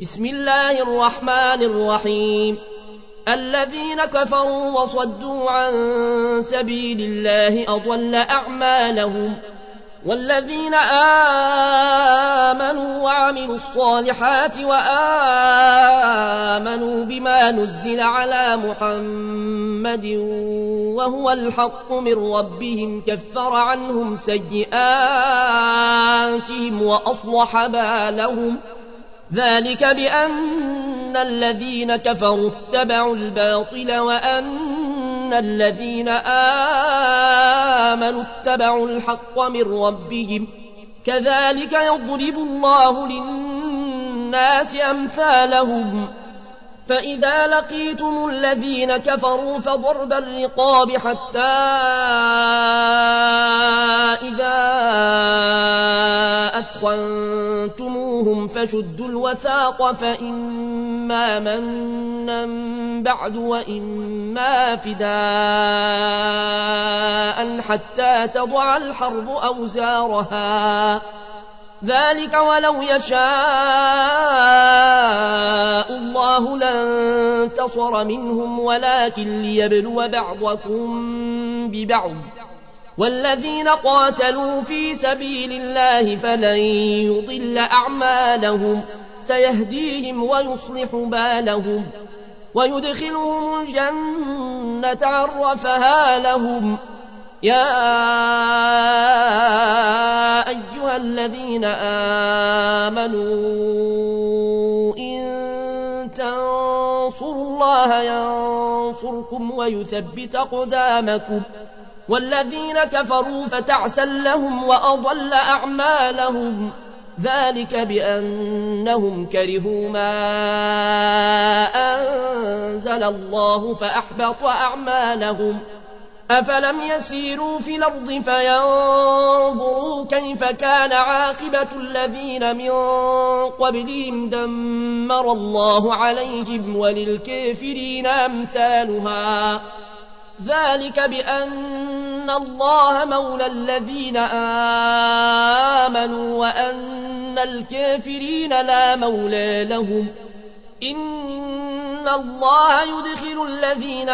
بسم الله الرحمن الرحيم. الذين كفروا وصدوا عن سبيل الله أضل أعمالهم، والذين آمنوا وعملوا الصالحات وآمنوا بما نزل على محمد وهو الحق من ربهم كفر عنهم سيئاتهم وأصلح بالهم، ذلك بأن الذين كفروا اتبعوا الباطل وأن الذين آمنوا اتبعوا الحق من ربهم، كذلك يضرب الله للناس أمثالهم. فإذا لقيتم الذين كفروا فضرب الرقاب حتى إذا أثخنتموهم فشدوا الوثاق، فإما منا بعد وإما فداء حتى تضع الحرب أوزارها، ذلك ولو يشاء الله لانتصر منهم ولكن ليبلو بعضكم ببعض، والذين قاتلوا في سبيل الله فلن يضل أعمالهم، سيهديهم ويصلح بالهم ويدخلهم الجنة عرفها لهم. يا أيها الذين آمنوا إن تنصروا الله ينصركم ويثبت أقدامكم، والذين كفروا فتعسا لهم وأضل أعمالهم، ذلك بأنهم كرهوا ما أنزل الله فأحبط أعمالهم. أفلم يسيروا في الأرض فينظروا كيف كان عاقبة الذين من قبلهم، دمر الله عليهم وللكافرين أمثالها، ذلك بأن الله مولى الذين آمنوا وأن الكافرين لا مولى لهم. إن الله يدخل الذين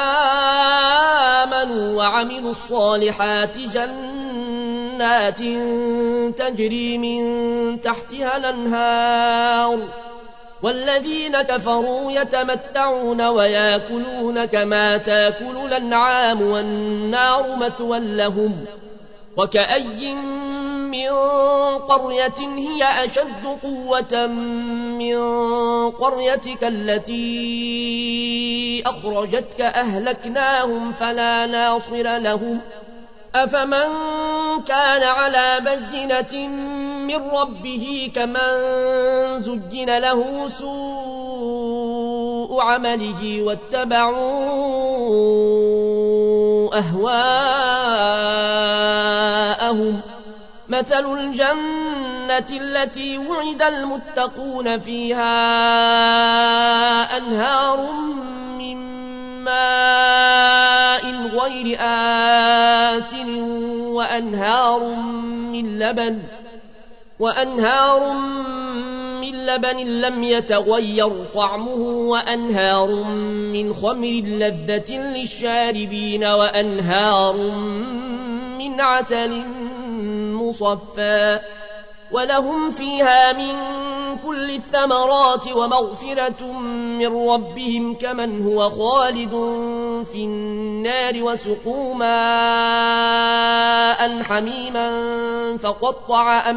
آمنوا وعملوا الصالحات جنات تجري من تحتها الأنهار، والذين كفروا يتمتعون ويأكلون كما تأكل الأنعام والنار مثوى لهم. وكأي من قرية هي أشد قوة من قريتك التي أخرجتك أهلكناهم فلا ناصر لهم. أفمن كان على بينة من ربه كمن زجن له سوء عمله واتبعوا أهواءهم، مثل الجنة التي وعد المتقون فيها أنهار من ماء غير آسن وأنهار من لبن لم يتغير طعمه، وأنهار من خمر لذة للشاربين، وأنهار من عسل مصفى، ولهم فيها من كل الثمرات ومغفرة من ربهم كمن هو خالد في النار، وسقوا ماء حميما فقطع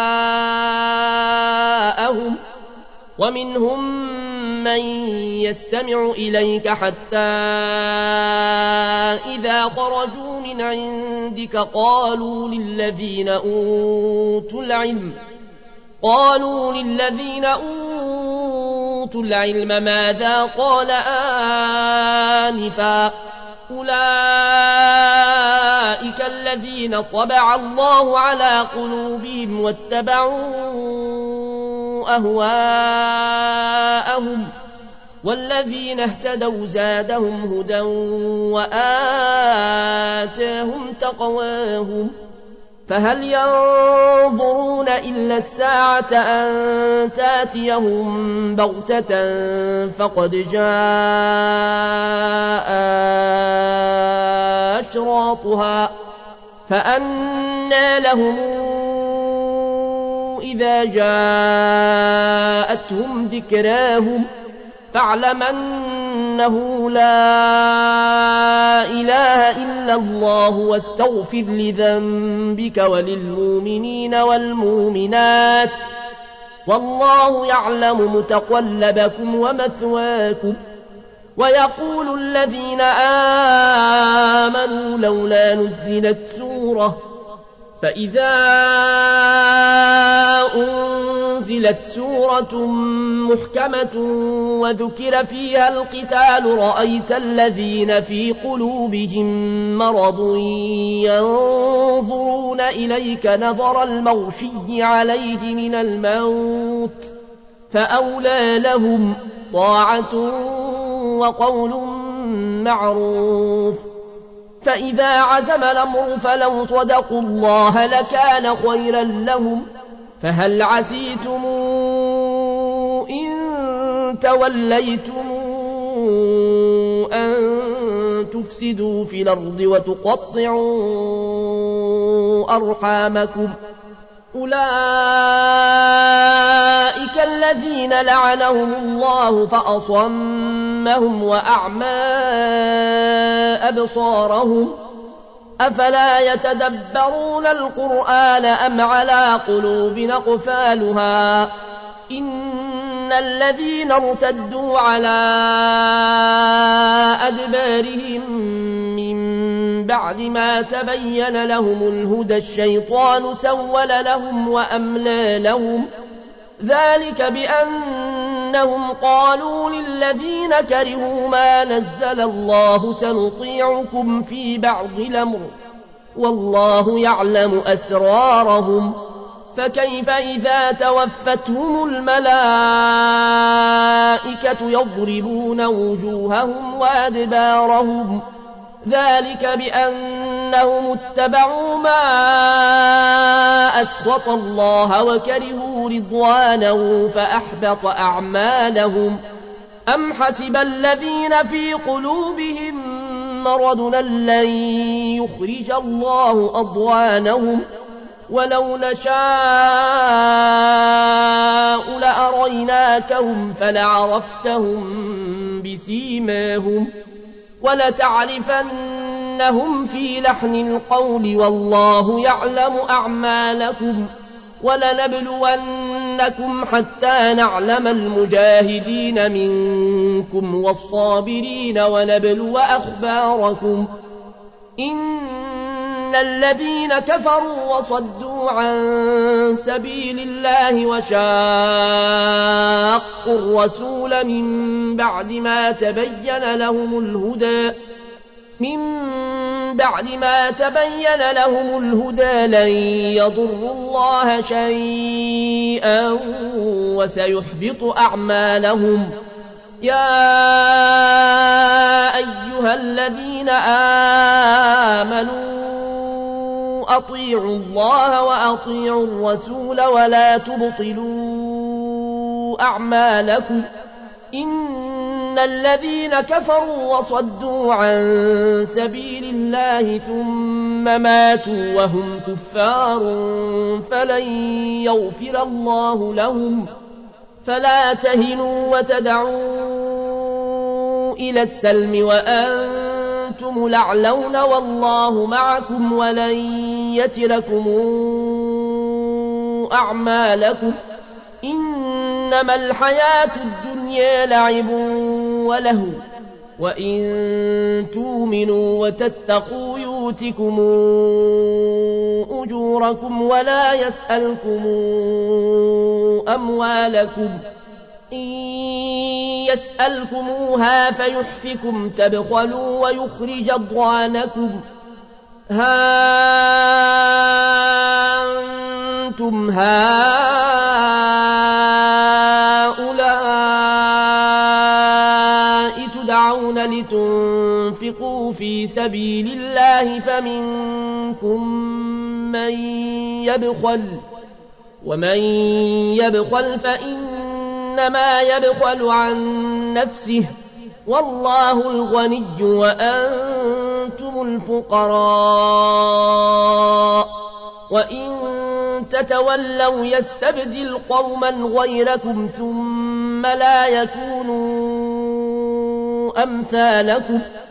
أمعاءهم. ومنهم من يستمع إليك حتى إذا خرجوا من عندك قالوا للذين أوتوا العلم ماذا قال آنفا، أولئك الذين طبع الله على قلوبهم واتبعوا أهواءهم، والذين اهتدوا زادهم هدى وآتاهم تقواهم. فهل ينظرون إلا الساعة أن تاتيهم بغتة فقد جاء أشراطها فأنى لهم إذا جاءتهم ذكراهم فاعلم أنه لا إله إلا الله واستغفر لذنبك وللمؤمنين والمؤمنات والله يعلم متقلبكم ومثواكم. ويقول الذين آمنوا لولا نزلت سورة فإذا أنزلت سورة محكمة وذكر فيها القتال رأيت الذين في قلوبهم مرض ينظرون إليك نظر المغشي عليه من الموت فأولى لهم طاعة وقول معروف. فإذا عزم الأمر فلو صدقوا الله لكان خيرا لهم. فهل عسيتم إن توليتم أن تفسدوا في الأرض وتقطعوا أرحامكم أولئك الذين لعنهم الله فأصمهم وأعمى أبصارهم أفلا يتدبرون القرآن أم على قلوب أقفالها إن الذين ارتدوا على أدبارهم من بعد ما تبين لهم الهدى الشيطان سول لهم وأملى لهم ذلك بأنهم قالوا للذين كرهوا ما نزل الله سنطيعكم في بعض الأمر والله يعلم أسرارهم فكيف إذا توفتهم الملائكة يضربون وجوههم وأدبارهم ذلك بأنهم اتبعوا ما أسخط الله وكرهوا رضوانه فأحبط أعمالهم. أم حسب الذين في قلوبهم مرض لن يخرج الله أضوانهم ولو نشاء لأريناكهم فلعرفتهم بسيماهم ولتعرفنهم في لحن القول والله يعلم أعمالكم ولنبلونكم حتى نعلم المجاهدين منكم والصابرين ونبلو أخباركم. إن الذين كفروا وصدوا عن سبيل الله وشاقوا الرسول من بعد ما تبين لهم الهدى لن يضروا الله شيئا وسيحبط أعمالهم. يا أيها الذين آمنوا أطيعوا الله وأطيعوا الرسول ولا تبطلوا أعمالكم. إن الذين كفروا وصدوا عن سبيل الله ثم ماتوا وهم كفار فلن يغفر الله لهم. فلا تهنوا وتدعوا إلى السلم وأنتم الأعلون والله معكم ولن يتركم أعمالكم. إنما الحياة الدنيا لعب ولهو وإن تؤمنوا وتتقوا يؤتكم أجوركم ولا يسألكم أموالكم. إن يسألكموها فيحفكم تبخلوا ويخرج أضغانكم. ها أنتم هؤلاء تدعون لتنفقوا في سبيل الله فمنكم ومن يبخل فإنما يبخل عن نفسه والله الغني وأنتم الفقراء وإن تتولوا يستبدل قوما غيركم ثم لا يكونوا أمثالكم